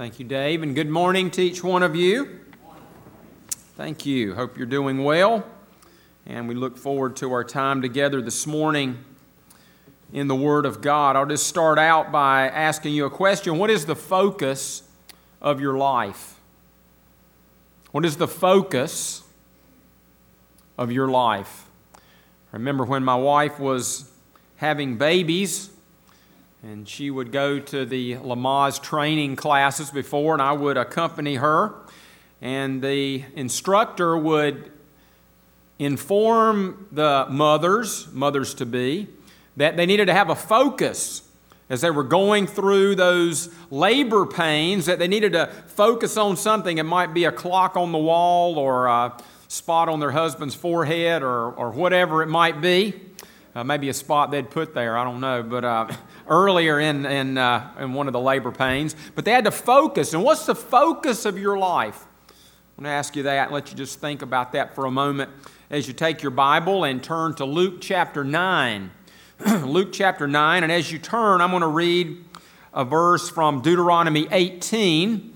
Thank you, Dave, and good morning to each one of you. Thank you. Hope you're doing well, and we look forward to our time together this morning in the Word of God. I'll just start out by asking you a question. What is the focus of your life? What is the focus of your life? I remember when my wife was having babies, and she would go to the Lamaze training classes before, and I would accompany her. And the instructor would inform the mothers-to-be, that they needed to have a focus as they were going through those labor pains, that they needed to focus on something. It might be a clock on the wall or a spot on their husband's forehead or whatever it might be. Maybe a spot they'd put there, I don't know, but earlier in one of the labor pains. But they had to focus. And what's the focus of your life? I'm going to ask you that and let you just think about that for a moment as you take your Bible and turn to Luke chapter 9. Luke chapter 9, and as you turn, I'm going to read a verse from Deuteronomy 18.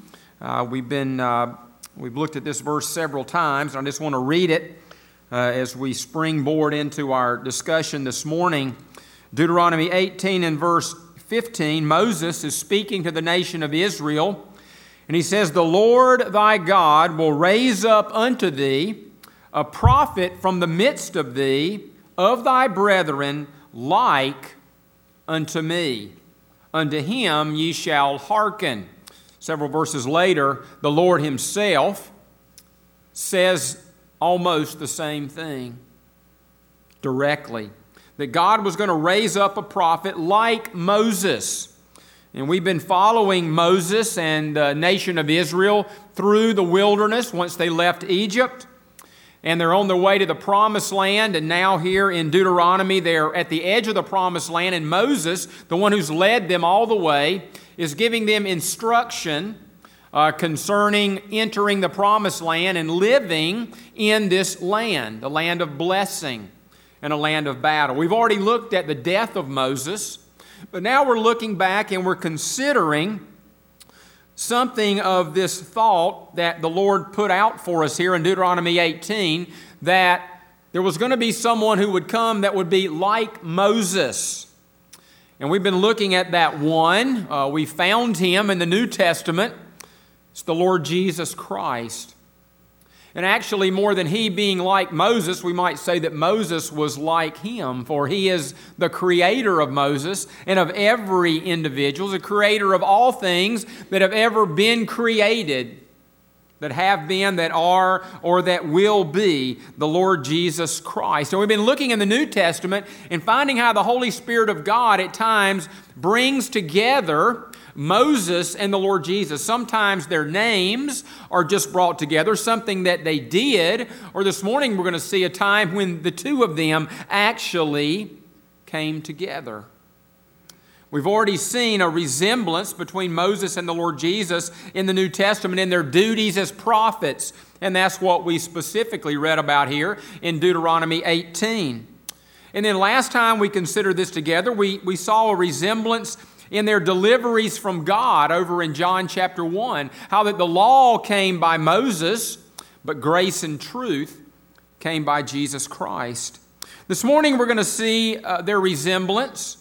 We've looked at this verse several times, and I just want to read it as we springboard into our discussion this morning. Deuteronomy 18 and verse 15, Moses is speaking to the nation of Israel, and he says, "The Lord thy God will raise up unto thee a prophet from the midst of thee, of thy brethren, like unto me. Unto him ye shall hearken." Several verses later, the Lord himself says almost the same thing directly, that God was going to raise up a prophet like Moses. And we've been following Moses and the nation of Israel through the wilderness once they left Egypt. And they're on their way to the Promised Land. And now here in Deuteronomy, they're at the edge of the Promised Land. And Moses, the one who's led them all the way, is giving them instruction concerning entering the Promised Land and living in this land, a land of blessing and a land of battle. We've already looked at the death of Moses, but now we're looking back and we're considering something of this thought that the Lord put out for us here in Deuteronomy 18, that there was going to be someone who would come that would be like Moses. And we've been looking at that one. We found him in the New Testament. It's the Lord Jesus Christ. And actually, more than he being like Moses, we might say that Moses was like him, for he is the creator of Moses and of every individual, the creator of all things that have ever been created, that have been, that are, or that will be, the Lord Jesus Christ. And we've been looking in the New Testament and finding how the Holy Spirit of God at times brings together Moses and the Lord Jesus. Sometimes their names are just brought together, something that they did, or this morning we're going to see a time when the two of them actually came together. We've already seen a resemblance between Moses and the Lord Jesus in the New Testament in their duties as prophets, and that's what we specifically read about here in Deuteronomy 18. And then last time we considered this together, we saw a resemblance in their deliveries from God over in John chapter 1, how that the law came by Moses, but grace and truth came by Jesus Christ. This morning we're going to see their resemblance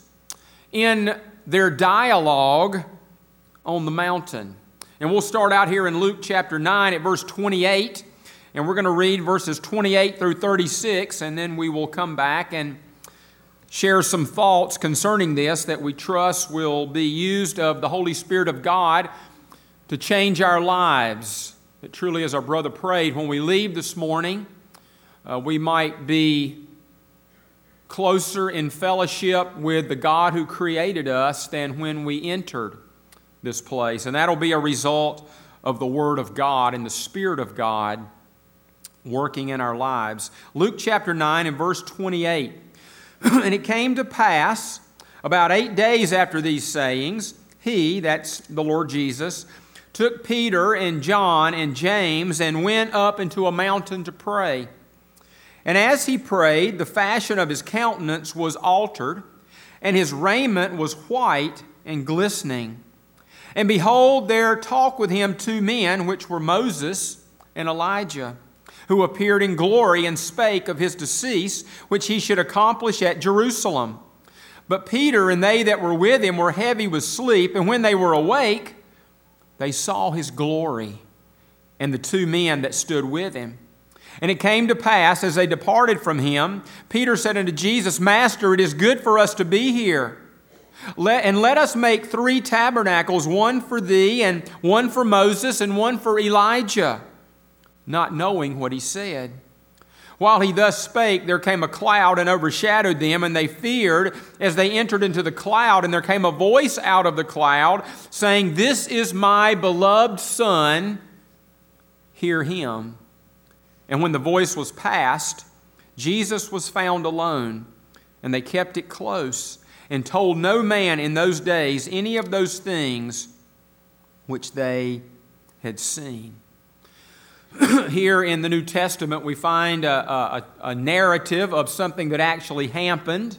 in their dialogue on the mountain. And we'll start out here in Luke chapter 9 at verse 28, and we're going to read verses 28 through 36, and then we will come back and share some thoughts concerning this that we trust will be used of the Holy Spirit of God to change our lives. That truly, as our brother prayed, when we leave this morning, we might be closer in fellowship with the God who created us than when we entered this place. And that'll be a result of the Word of God and the Spirit of God working in our lives. Luke chapter 9 and verse 28. "And it came to pass, about 8 days after these sayings, he," that's the Lord Jesus, "took Peter and John and James and went up into a mountain to pray. And as he prayed, the fashion of his countenance was altered, and his raiment was white and glistening. And behold, there talked with him two men, which were Moses and Elijah, who appeared in glory and spake of his decease, which he should accomplish at Jerusalem. But Peter and they that were with him were heavy with sleep, and when they were awake, they saw his glory and the two men that stood with him. And it came to pass, as they departed from him, Peter said unto Jesus, Master, it is good for us to be here. Let us make 3 tabernacles, one for thee, and one for Moses, and one for Elijah, not knowing what he said. While he thus spake, there came a cloud and overshadowed them, and they feared as they entered into the cloud. And there came a voice out of the cloud, saying, This is my beloved Son, hear him. And when the voice was past, Jesus was found alone, and they kept it close, and told no man in those days any of those things which they had seen. Here in the New Testament, we find a narrative of something that actually happened.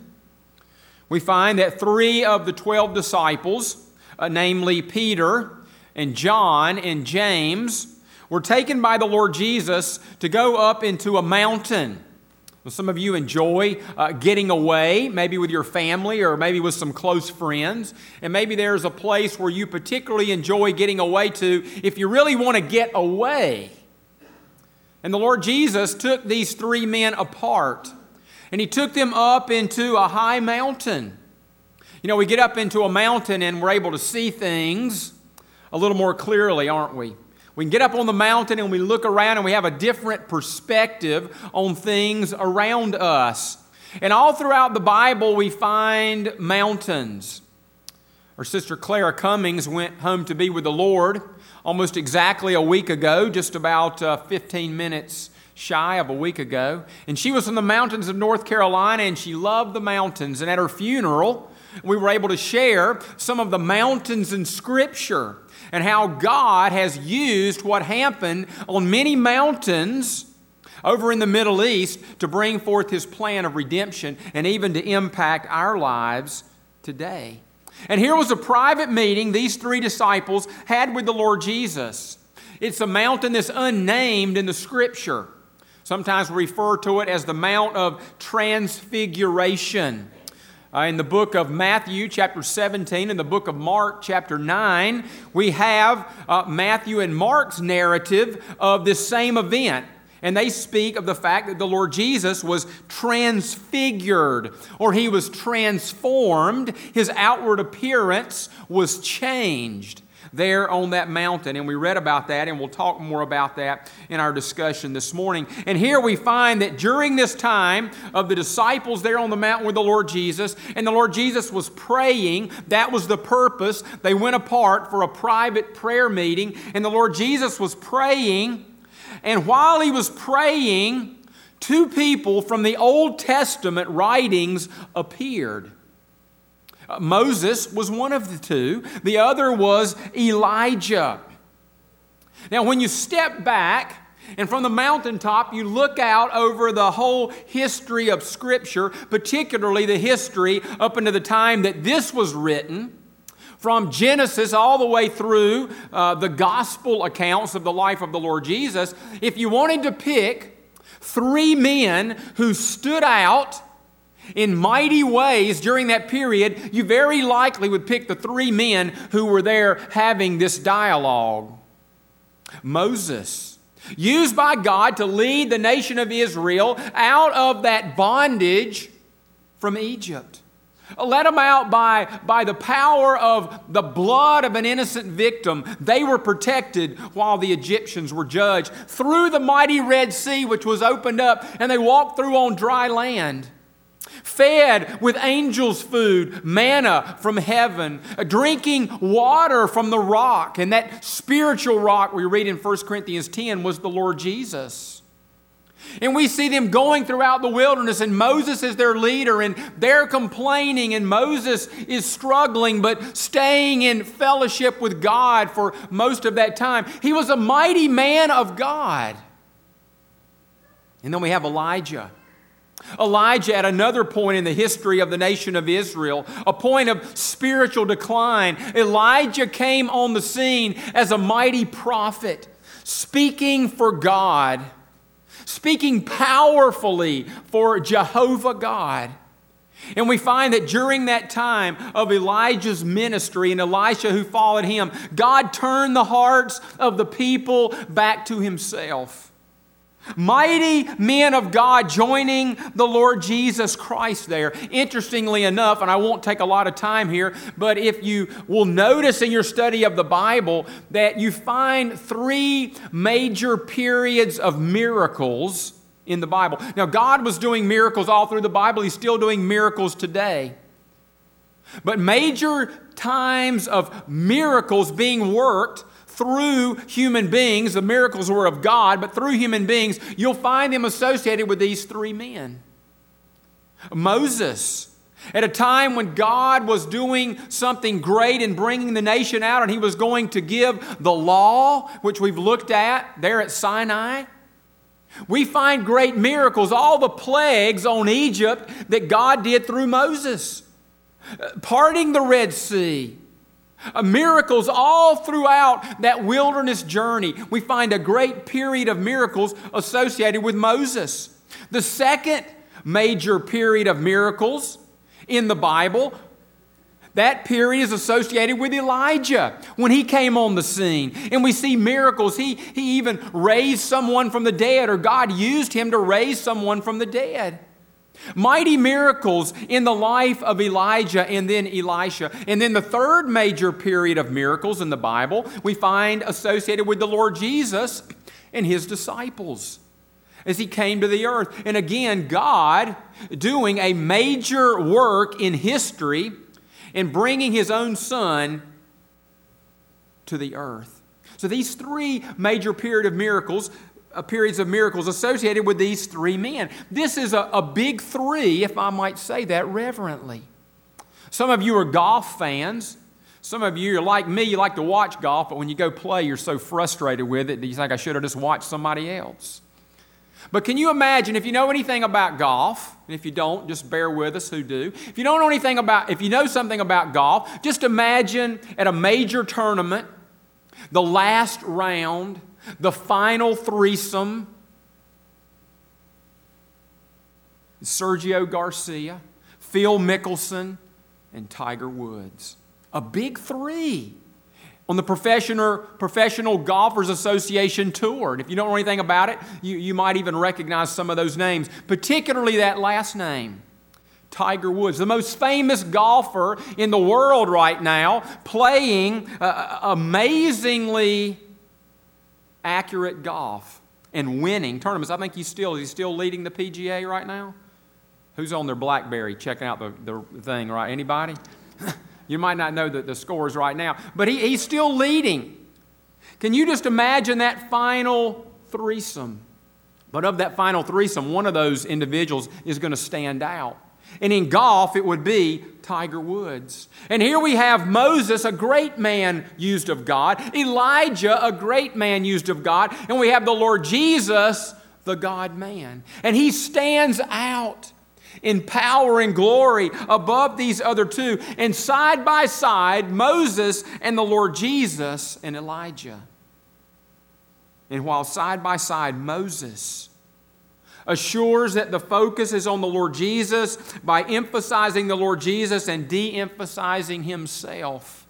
We find that 3 of the 12 disciples, namely Peter and John and James, were taken by the Lord Jesus to go up into a mountain. Well, some of you enjoy getting away, maybe with your family or maybe with some close friends. And maybe there's a place where you particularly enjoy getting away to if you really want to get away. And the Lord Jesus took these 3 men apart, and He took them up into a high mountain. You know, we get up into a mountain and we're able to see things a little more clearly, aren't we? We can get up on the mountain and we look around and we have a different perspective on things around us. And all throughout the Bible we find mountains. Our sister Clara Cummings went home to be with the Lord almost exactly a week ago, just about 15 minutes shy of a week ago. And she was in the mountains of North Carolina, and she loved the mountains. And at her funeral, we were able to share some of the mountains in Scripture and how God has used what happened on many mountains over in the Middle East to bring forth His plan of redemption and even to impact our lives today. And here was a private meeting these 3 disciples had with the Lord Jesus. It's a mountain that's unnamed in the Scripture. Sometimes we refer to it as the Mount of Transfiguration. In the book of Matthew, chapter 17, and the book of Mark, chapter 9, we have Matthew and Mark's narrative of this same event. And they speak of the fact that the Lord Jesus was transfigured, or He was transformed. His outward appearance was changed there on that mountain. And we read about that, and we'll talk more about that in our discussion this morning. And here we find that during this time of the disciples there on the mountain with the Lord Jesus, and the Lord Jesus was praying, that was the purpose. They went apart for a private prayer meeting, and the Lord Jesus was praying. And while He was praying, 2 people from the Old Testament writings appeared. Moses was one of the 2. The other was Elijah. Now, when you step back and from the mountaintop you look out over the whole history of Scripture, particularly the history up into the time that this was written, from Genesis all the way through the gospel accounts of the life of the Lord Jesus, if you wanted to pick 3 men who stood out in mighty ways during that period, you very likely would pick the 3 men who were there having this dialogue. Moses, used by God to lead the nation of Israel out of that bondage from Egypt. Let them out by the power of the blood of an innocent victim. They were protected while the Egyptians were judged. Through the mighty Red Sea, which was opened up, and they walked through on dry land. Fed with angels' food, manna from heaven, drinking water from the rock. And that spiritual rock we read in 1 Corinthians 10 was the Lord Jesus. And we see them going throughout the wilderness, and Moses is their leader, and they're complaining, and Moses is struggling, but staying in fellowship with God for most of that time. He was a mighty man of God. And then we have Elijah. Elijah, at another point in the history of the nation of Israel, a point of spiritual decline, Elijah came on the scene as a mighty prophet, speaking for God, speaking powerfully for Jehovah God. And we find that during that time of Elijah's ministry and Elisha who followed him, God turned the hearts of the people back to Himself. Mighty men of God joining the Lord Jesus Christ there. Interestingly enough, and I won't take a lot of time here, but if you will notice in your study of the Bible that you find three major periods of miracles in the Bible. Now, God was doing miracles all through the Bible. He's still doing miracles today. But major times of miracles being worked through human beings, the miracles were of God, but through human beings, you'll find them associated with these three men. Moses, at a time when God was doing something great in bringing the nation out, and He was going to give the law, which we've looked at there at Sinai. We find great miracles, all the plagues on Egypt that God did through Moses. Parting the Red Sea. Miracles all throughout that wilderness journey. We find a great period of miracles associated with Moses. The second major period of miracles in the Bible, that period is associated with Elijah when he came on the scene. And we see miracles. He even raised someone from the dead, or God used him to raise someone from the dead. Mighty miracles in the life of Elijah and then Elisha. And then the third major period of miracles in the Bible we find associated with the Lord Jesus and His disciples as He came to the earth. And again, God doing a major work in history in bringing His own Son to the earth. So these three major periods of miracles associated with these three men. This is a big three, if I might say that reverently. Some of you are golf fans. Some of you are like me, you like to watch golf, but when you go play, you're so frustrated with it that you think I should have just watched somebody else. But can you imagine, if you know anything about golf, and if you don't, just bear with us who do. If you know something about golf, just imagine at a major tournament, the last round, the final threesome, Sergio Garcia, Phil Mickelson, and Tiger Woods. A big three on the Professional Golfers Association Tour. And if you don't know anything about it, you might even recognize some of those names, particularly that last name, Tiger Woods, the most famous golfer in the world right now, playing amazingly accurate golf and winning tournaments. I think he's still leading the PGA right now? Who's on their BlackBerry checking out the thing, right? Anybody? You might not know the scores right now, but he's still leading. Can you just imagine that final threesome? But of that final threesome, one of those individuals is going to stand out. And in golf, it would be Tiger Woods. And here we have Moses, a great man used of God. Elijah, a great man used of God. And we have the Lord Jesus, the God-man. And He stands out in power and glory above these other two. And side by side, Moses and the Lord Jesus and Elijah. And while side by side, Moses assures that the focus is on the Lord Jesus by emphasizing the Lord Jesus and de-emphasizing himself.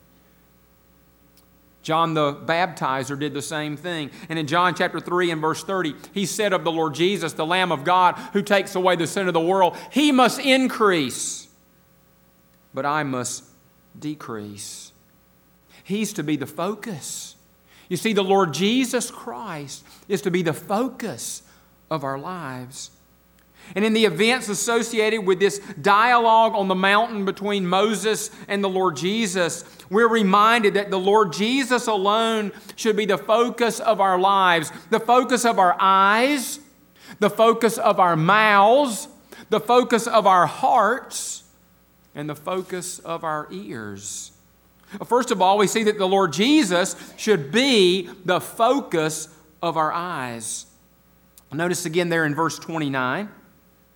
John the Baptizer did the same thing. And in John chapter 3 and verse 30, he said of the Lord Jesus, the Lamb of God who takes away the sin of the world, He must increase, but I must decrease. He's to be the focus. You see, the Lord Jesus Christ is to be the focus of our lives. And in the events associated with this dialogue on the mountain between Moses and the Lord Jesus, we're reminded that the Lord Jesus alone should be the focus of our lives, the focus of our eyes, the focus of our mouths, the focus of our hearts, and the focus of our ears. First of all, we see that the Lord Jesus should be the focus of our eyes. Notice again there in verse 29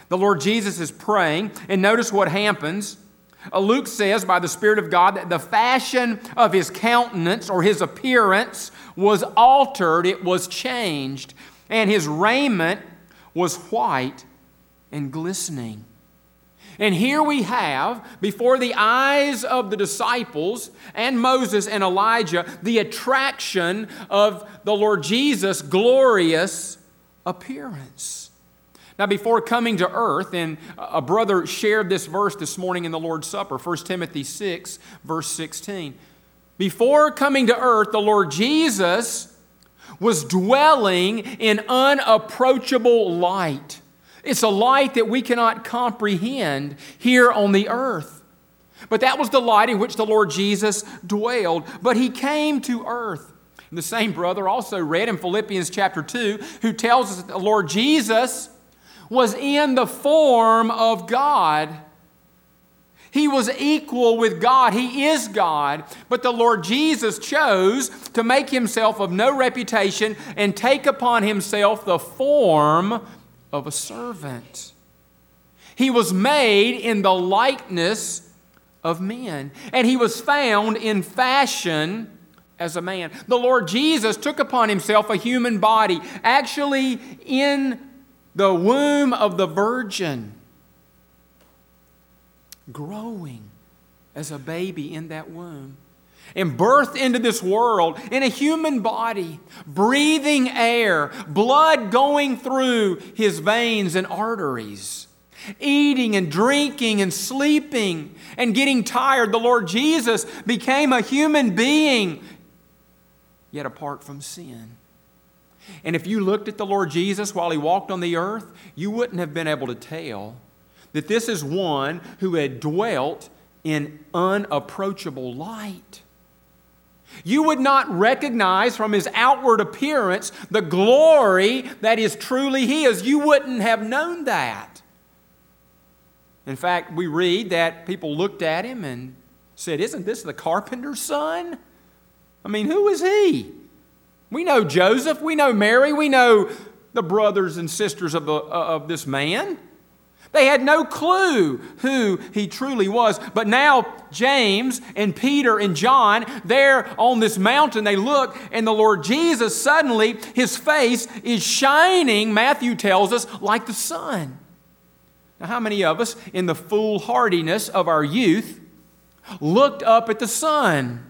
The Lord Jesus is praying, and notice what happens. Luke says, by the Spirit of God, that the fashion of his countenance or his appearance was altered, it was changed, and his raiment was white and glistening. And here we have, before the eyes of the disciples and Moses and Elijah, the attraction of the Lord Jesus' glorious appearance. Now, before coming to earth, and a brother shared this verse this morning in the Lord's Supper, 1 Timothy 6, verse 16. Before coming to earth, the Lord Jesus was dwelling in unapproachable light. It's a light that we cannot comprehend here on the earth. But that was the light in which the Lord Jesus dwelled. But he came to earth. And the same brother also read in Philippians chapter 2, who tells us that the Lord Jesus was in the form of God. He was equal with God. He is God. But the Lord Jesus chose to make himself of no reputation and take upon himself the form of a servant. He was made in the likeness of men, and he was found in fashion as a man. The Lord Jesus took upon himself a human body, actually in the womb of the Virgin, growing as a baby in that womb, and birthed into this world in a human body, breathing air, blood going through his veins and arteries, eating and drinking and sleeping and getting tired. The Lord Jesus became a human being, yet apart from sin. And if you looked at the Lord Jesus while he walked on the earth, you wouldn't have been able to tell that this is one who had dwelt in unapproachable light. You would not recognize from his outward appearance the glory that is truly his. You wouldn't have known that. In fact, we read that people looked at him and said, "Isn't this the carpenter's son? I mean, who is he?" We know Joseph, we know Mary, we know the brothers and sisters of this man. They had no clue who he truly was. But now James and Peter and John, they're on this mountain, they look, and the Lord Jesus, suddenly his face is shining, Matthew tells us, like the sun. Now, how many of us, in the foolhardiness of our youth, looked up at the sun?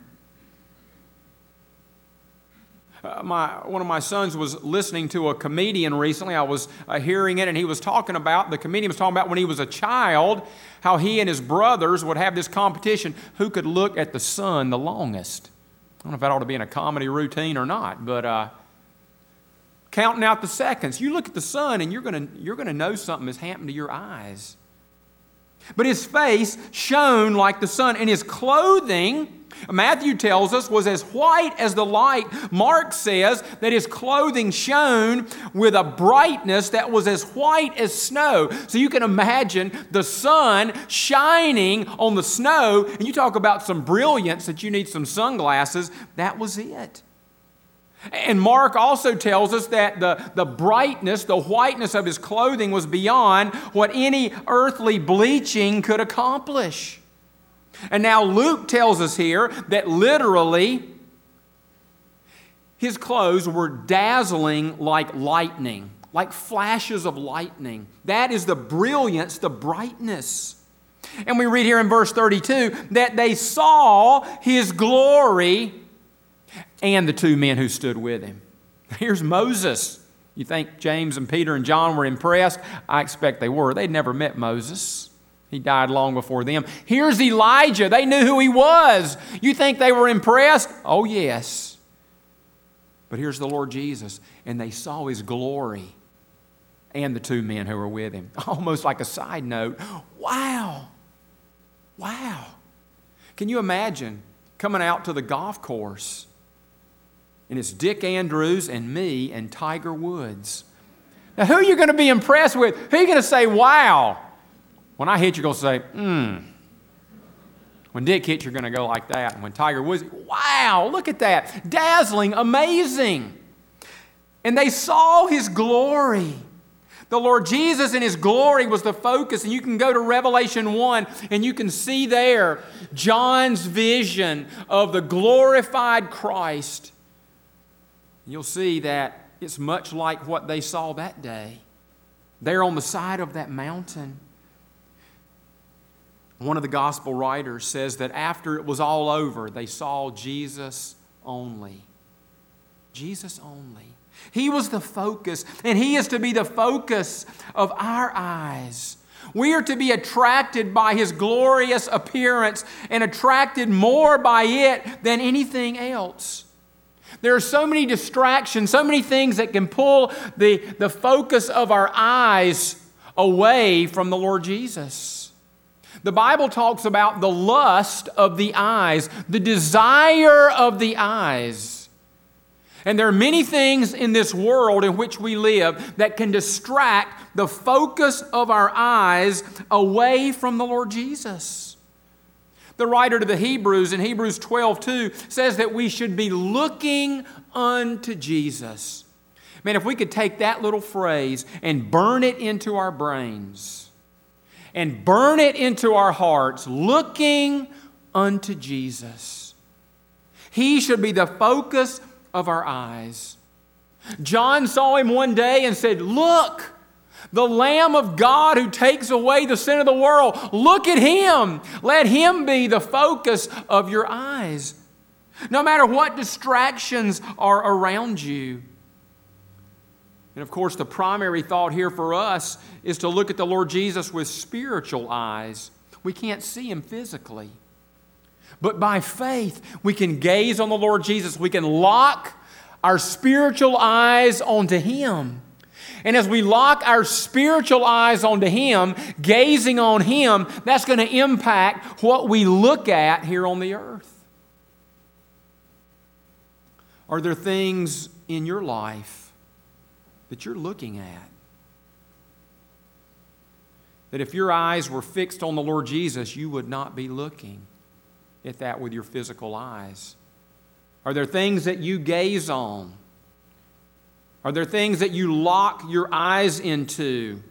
One of my sons was listening to a comedian recently. I was hearing it, and the comedian was talking about when he was a child, how he and his brothers would have this competition, who could look at the sun the longest. I don't know if that ought to be in a comedy routine or not, but counting out the seconds. You look at the sun, and you're going to know something has happened to your eyes. But his face shone like the sun, and his clothing, Matthew tells us, was as white as the light. Mark says that his clothing shone with a brightness that was as white as snow. So you can imagine the sun shining on the snow, and you talk about some brilliance that you need some sunglasses. That was it. And Mark also tells us that the brightness, the whiteness of his clothing was beyond what any earthly bleaching could accomplish. And now Luke tells us here that literally his clothes were dazzling like lightning, like flashes of lightning. That is the brilliance, the brightness. And we read here in verse 32 that they saw his glory and the two men who stood with him. Here's Moses. You think James and Peter and John were impressed? I expect they were. They'd never met Moses. He died long before them. Here's Elijah. They knew who he was. You think they were impressed? Oh, yes. But here's the Lord Jesus, and they saw his glory and the two men who were with him. Almost like a side note. Wow. Wow. Can you imagine coming out to the golf course and it's Dick Andrews and me and Tiger Woods? Now, who are you going to be impressed with? Who are you going to say, wow? When I hit, you're going to say, When Dick hits, you're going to go like that. And when Tiger Woods, wow, look at that. Dazzling, amazing. And they saw his glory. The Lord Jesus in His glory was the focus. And you can go to Revelation 1 and you can see there John's vision of the glorified Christ. You'll see that it's much like what they saw that day. There on the side of that mountain. One of the gospel writers says that after it was all over, they saw Jesus only. Jesus only. He was the focus, and He is to be the focus of our eyes. We are to be attracted by His glorious appearance and attracted more by it than anything else. There are so many distractions, so many things that can pull the focus of our eyes away from the Lord Jesus. The Bible talks about the lust of the eyes, the desire of the eyes. And there are many things in this world in which we live that can distract the focus of our eyes away from the Lord Jesus. The writer to the Hebrews in Hebrews 12:2 says that we should be looking unto Jesus. Man, if we could take that little phrase and burn it into our brains and burn it into our hearts, looking unto Jesus. He should be the focus of our eyes. John saw Him one day and said, "Look, the Lamb of God who takes away the sin of the world. Look at Him. Let Him be the focus of your eyes." No matter what distractions are around you. And of course, the primary thought here for us is to look at the Lord Jesus with spiritual eyes. We can't see Him physically. But by faith, we can gaze on the Lord Jesus. We can lock our spiritual eyes onto Him. And as we lock our spiritual eyes onto Him, gazing on Him, that's going to impact what we look at here on the earth. Are there things in your life that you're looking at? That if your eyes were fixed on the Lord Jesus, you would not be looking at that with your physical eyes? Are there things that you gaze on? Are there things that you lock your eyes into?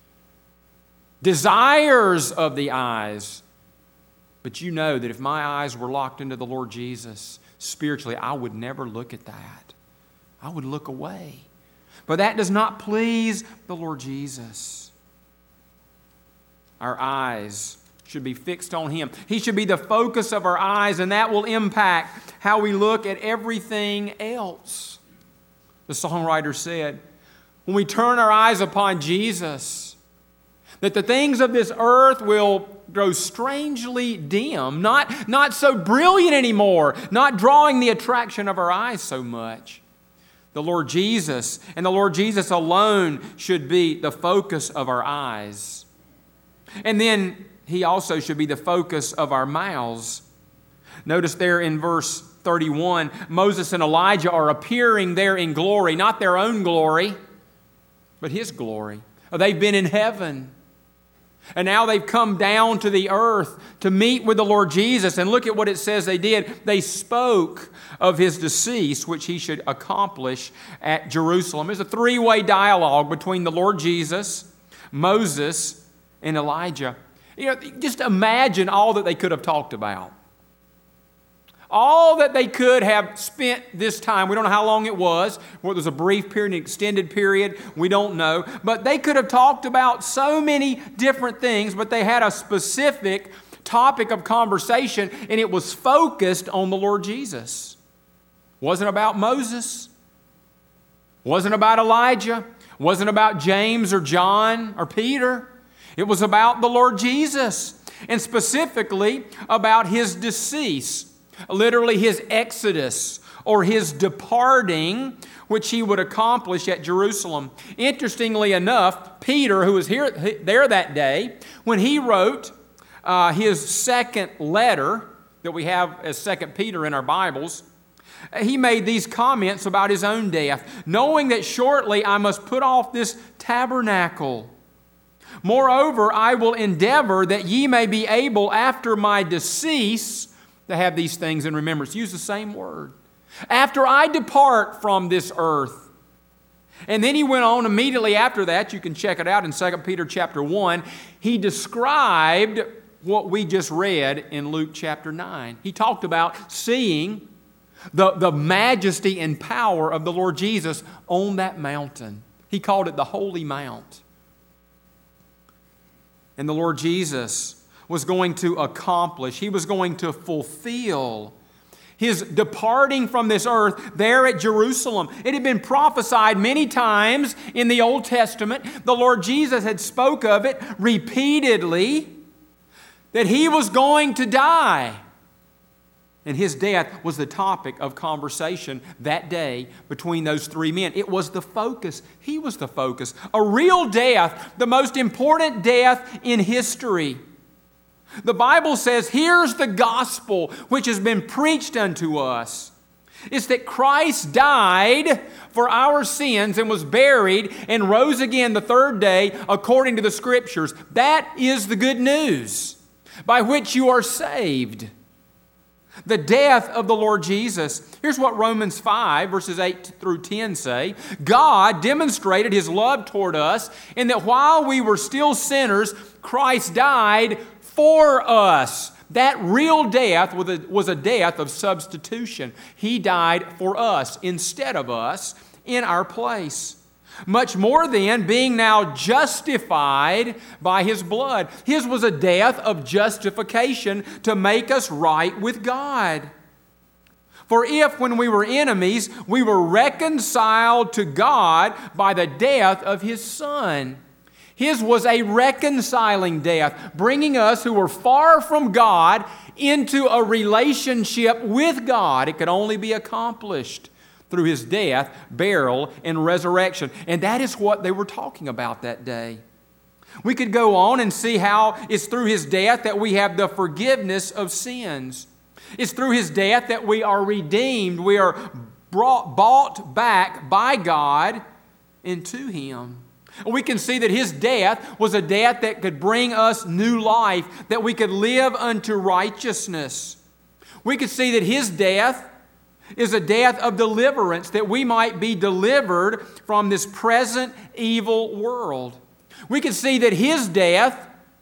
Desires of the eyes. But you know that if my eyes were locked into the Lord Jesus spiritually, I would never look at that. I would look away. But that does not please the Lord Jesus. Our eyes should be fixed on Him. He should be the focus of our eyes, and that will impact how we look at everything else. The songwriter said, when we turn our eyes upon Jesus, that the things of this earth will grow strangely dim, not so brilliant anymore, not drawing the attraction of our eyes so much. The Lord Jesus and the Lord Jesus alone should be the focus of our eyes. And then He also should be the focus of our mouths. Notice there in verse 31, Moses and Elijah are appearing there in glory, not their own glory, but His glory. They've been in heaven. And now they've come down to the earth to meet with the Lord Jesus. And look at what it says they did. They spoke of His decease, which He should accomplish at Jerusalem. There's a three-way dialogue between the Lord Jesus, Moses, and Elijah. You know, just imagine all that they could have talked about. All that they could have spent this time. We don't know how long it was. Whether it was a brief period, an extended period, we don't know. But they could have talked about so many different things, but they had a specific topic of conversation, and it was focused on the Lord Jesus. Wasn't about Moses. Wasn't about Elijah. Wasn't about James or John or Peter. It was about the Lord Jesus, and specifically about His decease. Literally His exodus or His departing, which He would accomplish at Jerusalem. Interestingly enough, Peter, who was there that day, when he wrote his second letter that we have as 2 Peter in our Bibles, he made these comments about his own death. Knowing that shortly I must put off this tabernacle. Moreover, I will endeavor that ye may be able after my decease to have these things in remembrance. Use the same word. After I depart from this earth. And then he went on immediately after that, you can check it out in 2 Peter chapter 1, he described what we just read in Luke chapter 9. He talked about seeing the majesty and power of the Lord Jesus on that mountain. He called it the Holy Mount. And the Lord Jesus was going to accomplish, He was going to fulfill His departing from this earth there at Jerusalem. It had been prophesied many times in the Old Testament. The Lord Jesus had spoke of it repeatedly, that He was going to die. And His death was the topic of conversation that day between those three men. It was the focus. He was the focus. A real death, the most important death in history. The Bible says, here's the gospel which has been preached unto us. It's that Christ died for our sins and was buried and rose again the third day according to the Scriptures. That is the good news by which you are saved. The death of the Lord Jesus. Here's what Romans 5, verses 8 through 10 say. God demonstrated His love toward us in that while we were still sinners, Christ died for us. That real death was a death of substitution. He died for us, instead of us, in our place. Much more then, being now justified by His blood. His was a death of justification to make us right with God. For if, when we were enemies, we were reconciled to God by the death of His Son. His was a reconciling death, bringing us who were far from God into a relationship with God. It could only be accomplished through His death, burial, and resurrection. And that is what they were talking about that day. We could go on and see how it's through His death that we have the forgiveness of sins. It's through His death that we are redeemed. We are bought back by God into Him. We can see that His death was a death that could bring us new life, that we could live unto righteousness. We could see that His death is a death of deliverance, that we might be delivered from this present evil world. We can see that His death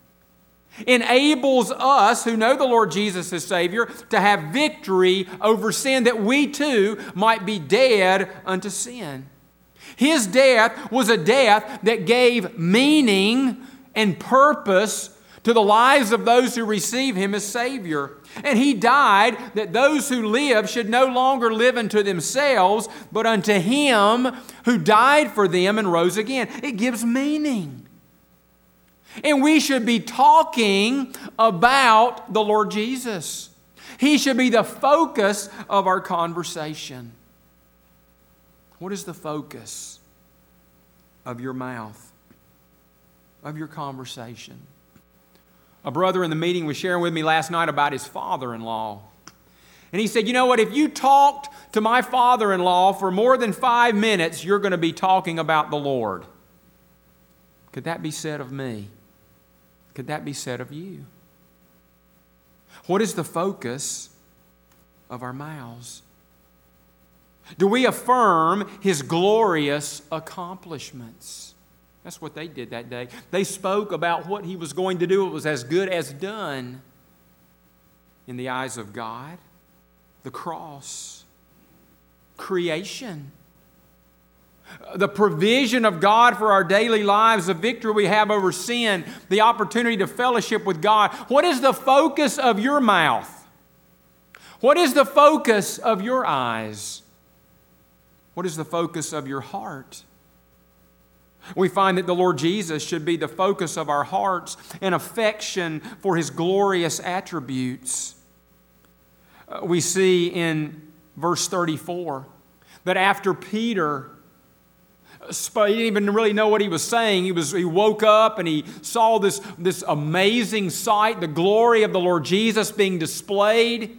enables us who know the Lord Jesus as Savior to have victory over sin, that we too might be dead unto sin. His death was a death that gave meaning and purpose to the lives of those who receive Him as Savior. And He died that those who live should no longer live unto themselves, but unto Him who died for them and rose again. It gives meaning. And we should be talking about the Lord Jesus. He should be the focus of our conversation. What is the focus of your mouth, of your conversation? A brother in the meeting was sharing with me last night about his father-in-law. And he said, you know what, if you talked to my father-in-law for more than 5 minutes, you're going to be talking about the Lord. Could that be said of me? Could that be said of you? What is the focus of our mouths? Do we affirm His glorious accomplishments? That's what they did that day. They spoke about what He was going to do. It was as good as done in the eyes of God. The cross, creation, the provision of God for our daily lives, the victory we have over sin, the opportunity to fellowship with God. What is the focus of your mouth? What is the focus of your eyes? What is the focus of your heart? We find that the Lord Jesus should be the focus of our hearts and affection for His glorious attributes. We see in verse 34 that after Peter, he didn't even really know what he was saying. He woke up and he saw this amazing sight, the glory of the Lord Jesus being displayed.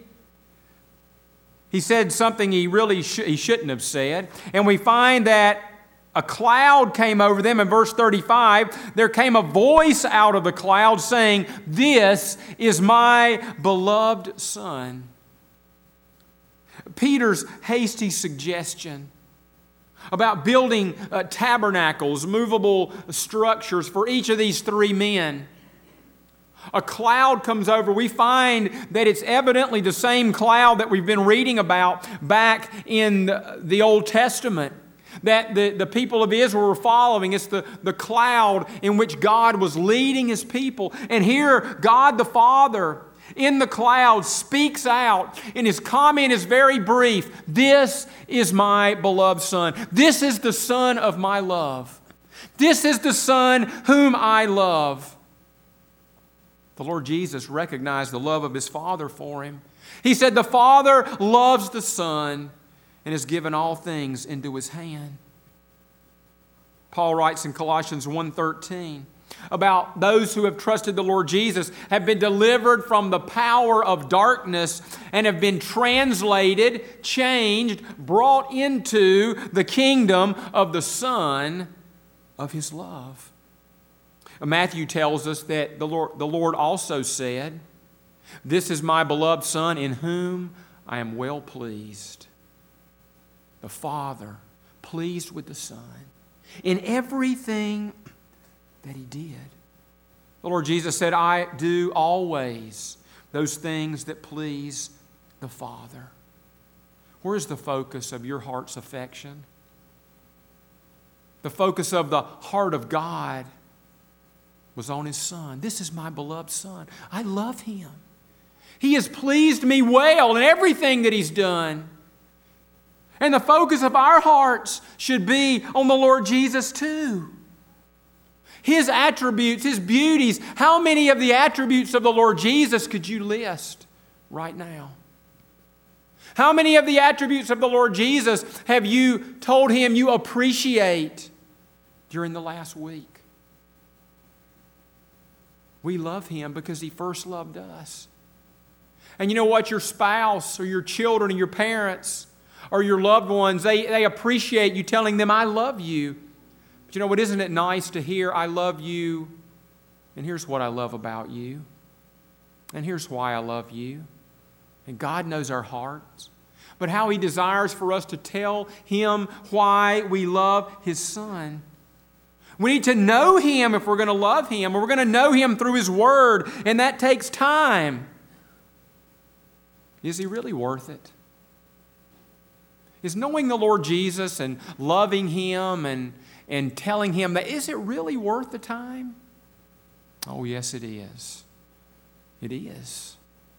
He said something he shouldn't have said. And we find that a cloud came over them. In verse 35, there came a voice out of the cloud saying, "This is my beloved Son." Peter's hasty suggestion about building tabernacles, movable structures for each of these three men. A cloud comes over. We find that it's evidently the same cloud that we've been reading about back in the Old Testament, that the people of Israel were following. It's the cloud in which God was leading His people. And here, God the Father in the cloud speaks out, and His comment is very brief. This is my beloved Son. This is the Son of my love. This is the Son whom I love. The Lord Jesus recognized the love of His Father for Him. He said, the Father loves the Son and has given all things into His hand. Paul writes in Colossians 1:13 about those who have trusted the Lord Jesus, have been delivered from the power of darkness and have been translated, changed, brought into the kingdom of the Son of His love. Matthew tells us that the Lord also said, this is my beloved Son in whom I am well pleased. The Father pleased with the Son in everything that He did. The Lord Jesus said, I do always those things that please the Father. Where's the focus of your heart's affection? The focus of the heart of God was on His Son. This is my beloved Son. I love Him. He has pleased me well in everything that He's done. And the focus of our hearts should be on the Lord Jesus too. His attributes, His beauties. How many of the attributes of the Lord Jesus could you list right now? How many of the attributes of the Lord Jesus have you told Him you appreciate during the last week? We love Him because He first loved us. And you know what? Your spouse or your children or your parents or your loved ones, they appreciate you telling them, I love you. But you know what? Isn't it nice to hear, I love you, and here's what I love about you, and here's why I love you. And God knows our hearts. But how He desires for us to tell Him why we love His Son. We need to know Him if we're going to love Him. We're going to know Him through His Word, and that takes time. Is He really worth it? Is knowing the Lord Jesus and loving Him and telling Him that, is it really worth the time? Oh, yes, it is. It is.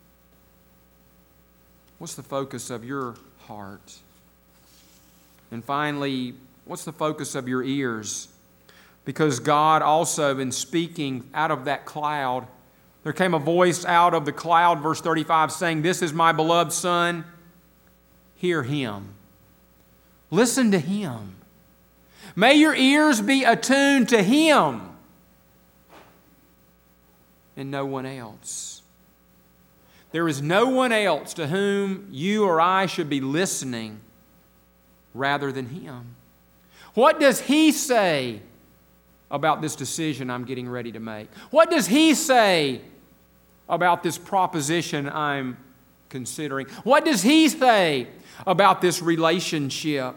What's the focus of your heart? And finally, what's the focus of your ears? Because God also, in speaking out of that cloud, there came a voice out of the cloud, verse 35, saying, this is my beloved Son, hear Him. Listen to Him. May your ears be attuned to Him and no one else. There is no one else to whom you or I should be listening rather than Him. What does He say about this decision I'm getting ready to make? What does He say about this proposition I'm considering? What does He say about this relationship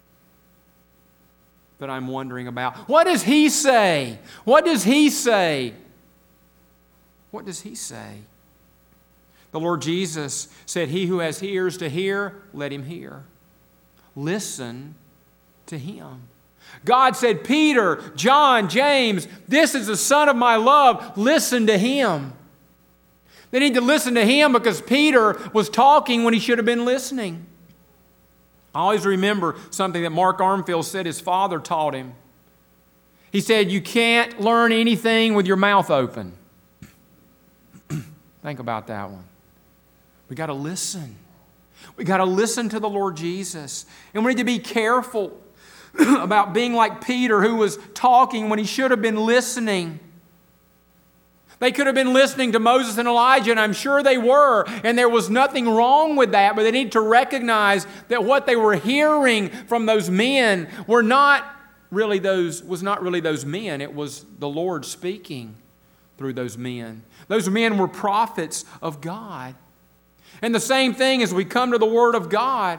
that I'm wondering about? What does He say? What does He say? What does He say? The Lord Jesus said, he who has ears to hear, let him hear. Listen to Him. God said, Peter, John, James, this is the Son of my love. Listen to Him. They need to listen to Him because Peter was talking when he should have been listening. I always remember something that Mark Armfield said his father taught him. He said, you can't learn anything with your mouth open. Think about that one. We got to listen. We got to listen to the Lord Jesus. And we need to be careful about being like Peter, who was talking when he should have been listening. They could have been listening to Moses and Elijah, and I'm sure they were, and there was nothing wrong with that, but they need to recognize that what they were hearing from those men was not really those men. It was the Lord speaking through those men. Those men were prophets of God. And the same thing as we come to the Word of God,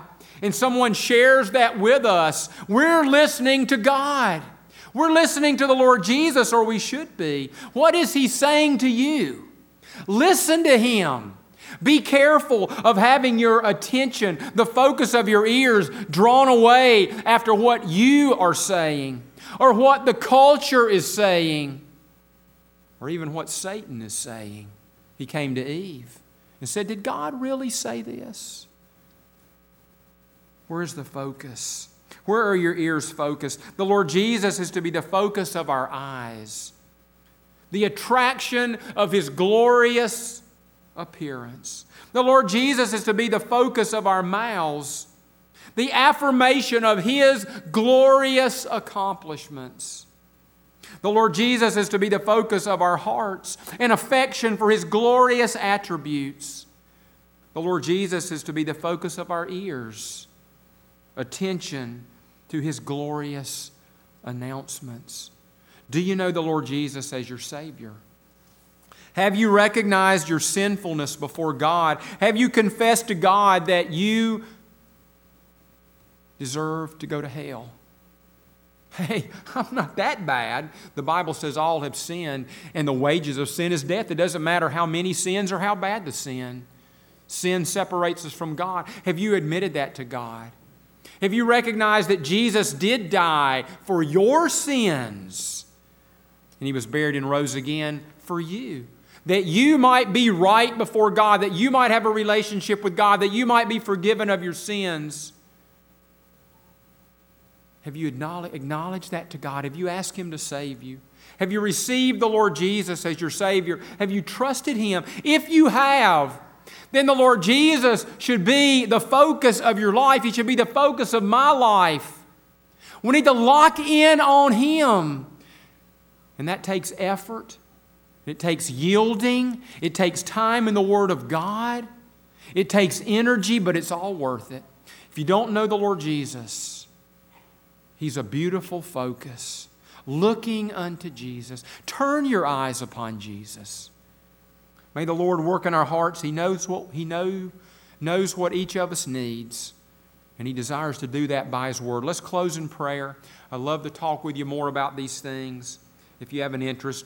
and someone shares that with us, we're listening to God. We're listening to the Lord Jesus, or we should be. What is He saying to you? Listen to Him. Be careful of having your attention, the focus of your ears, drawn away after what you are saying, or what the culture is saying, or even what Satan is saying. He came to Eve and said, "Did God really say this?" Where's the focus? Where are your ears focused? The Lord Jesus is to be the focus of our eyes, the attraction of His glorious appearance. The Lord Jesus is to be the focus of our mouths, the affirmation of His glorious accomplishments. The Lord Jesus is to be the focus of our hearts, an affection for His glorious attributes. The Lord Jesus is to be the focus of our ears, attention to His glorious announcements. Do you know the Lord Jesus as your Savior? Have you recognized your sinfulness before God? Have you confessed to God that you deserve to go to hell? Hey, I'm not that bad. The Bible says all have sinned, and the wages of sin is death. It doesn't matter how many sins or how bad the sin. Sin separates us from God. Have you admitted that to God? Have you recognized that Jesus did die for your sins, and He was buried and rose again for you? That you might be right before God, that you might have a relationship with God, that you might be forgiven of your sins. Have you acknowledged that to God? Have you asked Him to save you? Have you received the Lord Jesus as your Savior? Have you trusted Him? If you have, then the Lord Jesus should be the focus of your life. He should be the focus of my life. We need to lock in on Him. And that takes effort. It takes yielding. It takes time in the Word of God. It takes energy, but it's all worth it. If you don't know the Lord Jesus, He's a beautiful focus. Looking unto Jesus. Turn your eyes upon Jesus. May the Lord work in our hearts. He knows what each of us needs, and He desires to do that by His Word. Let's close in prayer. I'd love to talk with you more about these things. If you have an interest,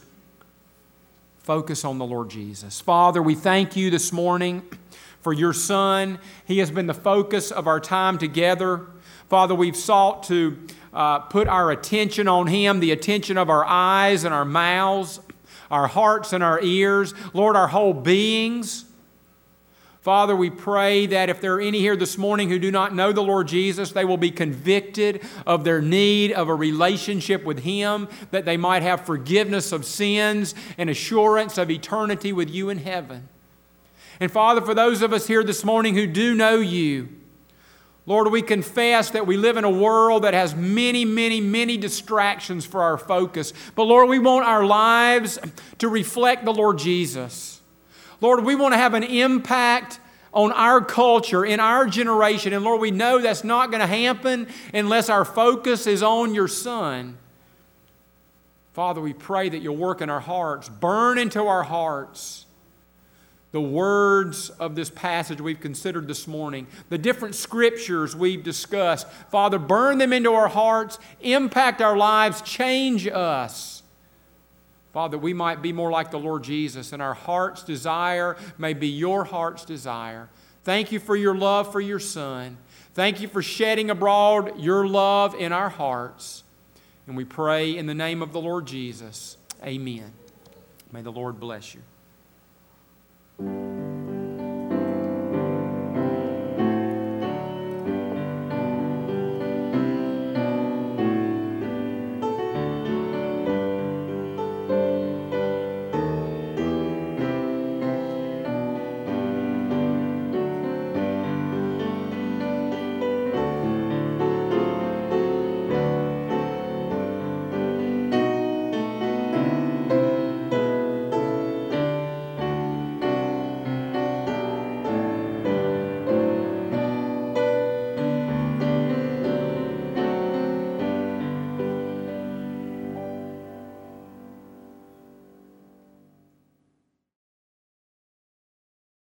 focus on the Lord Jesus. Father, we thank You this morning for Your Son. He has been the focus of our time together. Father, we've sought to put our attention on Him, the attention of our eyes and our mouths, our hearts and our ears, Lord, our whole beings. Father, we pray that if there are any here this morning who do not know the Lord Jesus, they will be convicted of their need of a relationship with Him, that they might have forgiveness of sins and assurance of eternity with You in heaven. And Father, for those of us here this morning who do know You, Lord, we confess that we live in a world that has many, many, many distractions for our focus. But Lord, we want our lives to reflect the Lord Jesus. Lord, we want to have an impact on our culture, in our generation. And Lord, we know that's not going to happen unless our focus is on Your Son. Father, we pray that You'll work in our hearts, burn into our hearts the words of this passage we've considered this morning, the different scriptures we've discussed. Father, burn them into our hearts, impact our lives, change us. Father, we might be more like the Lord Jesus, and our heart's desire may be Your heart's desire. Thank You for Your love for Your Son. Thank You for shedding abroad Your love in our hearts. And we pray in the name of the Lord Jesus. Amen. May the Lord bless you.